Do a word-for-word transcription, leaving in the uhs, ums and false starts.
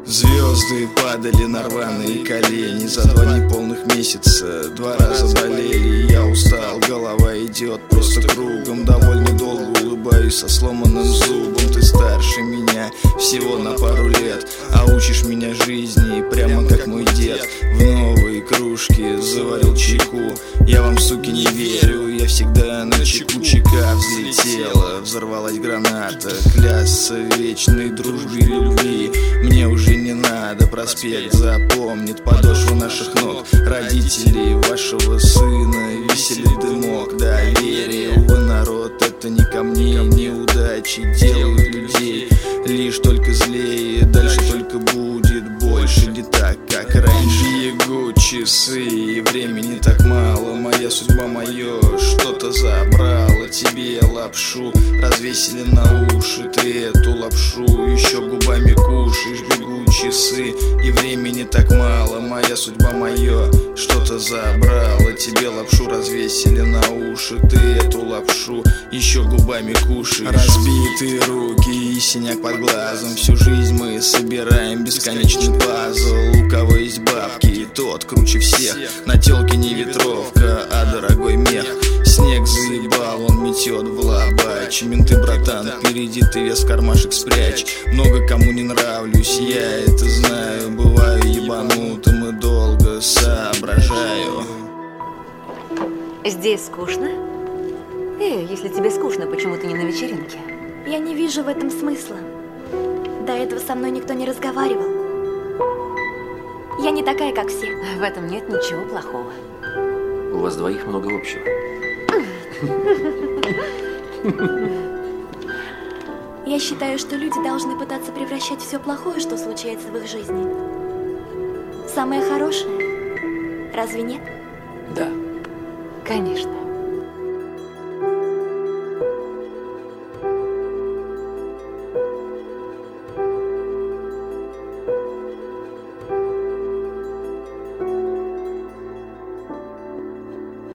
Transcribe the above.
Звезды падали на рваные колени. За два неполных месяца два раза болели. Я устал, голова идет просто кругом. Довольно долго улыбаюсь со сломанным зубом. Ты старше меня всего на пару лет, а учишь меня жизни прямо как мой дед. В новые кружки заварил чайку. Я вам, суки, не верю, я всегда на чеку. Чека взлетела, взорвалась граната. Клясться вечной дружбе и любви мне уже не надо. Проспект запомнит подошву наших ног. Родители вашего сына весели дымок. Доверие, увы, народ, это не ко мне. Неудачи делают людей лишь только злее. Дальше только будет больше, не так, как раньше. Бегут часы, и времени так мало. Моя судьба, мое что-то забрала. Тебе лапшу развесили на уши. Ты эту лапшу еще губами кушаешь. Бегут часы, и времени так мало. Моя судьба, мое что-то забрала. Тебе лапшу развесили на уши. Ты эту лапшу еще губами кушаешь. Разбитые руки и синяк под глазом. Всю жизнь мы собираем бесконечный пазл. У кого есть бабки, тот круче всех. На тёлке не ветровка, а дорогой мех. Снег заебал, он метет в лобачи. Менты, братан, впереди ты вес в кармашек спрячь. Много кому не нравлюсь, я это знаю. Бываю ебанутым и долго соображаю. Здесь скучно? Эй, если тебе скучно, почему ты не на вечеринке? Я не вижу в этом смысла. До этого со мной никто не разговаривал. Я не такая, как все. В этом нет ничего плохого. У вас двоих много общего. Я считаю, что люди должны пытаться превращать все плохое, что случается в их жизни, в самое хорошее. Разве нет? Да. Конечно.